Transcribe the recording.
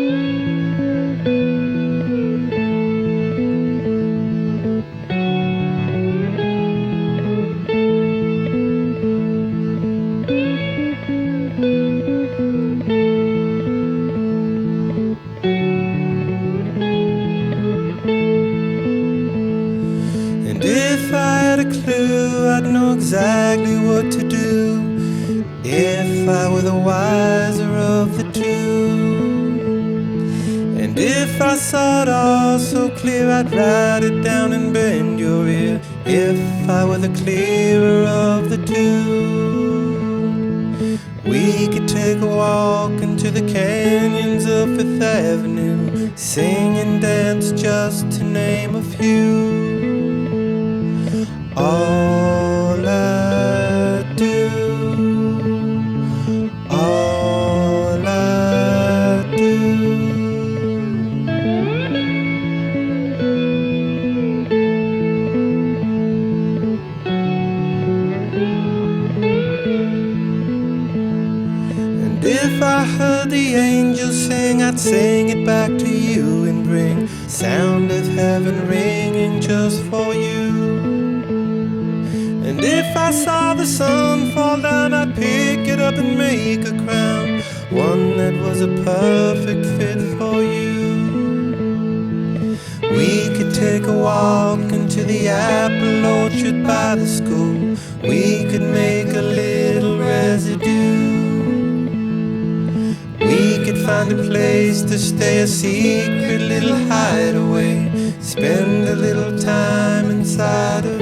And if I had a clue, I'd know exactly what to do. If I were the wiser of the two. And if I saw it all so clear, I'd write it down and bend your ear. If I were the clearer of the two. We could take a walk into the canyons of Fifth Avenue, sing and dance just to name a few. All I do, all I do. And if I heard the angels sing, I'd sing it back to you and bring sound of heaven ringing just for you. And if I saw the sun fall down, I'd pick it up and make a crown, one that was a perfect fit for you. We could take a walk into the apple orchard by the school. We could make a little residue. We could find a place to stay, a secret little hideaway, spend a little time inside of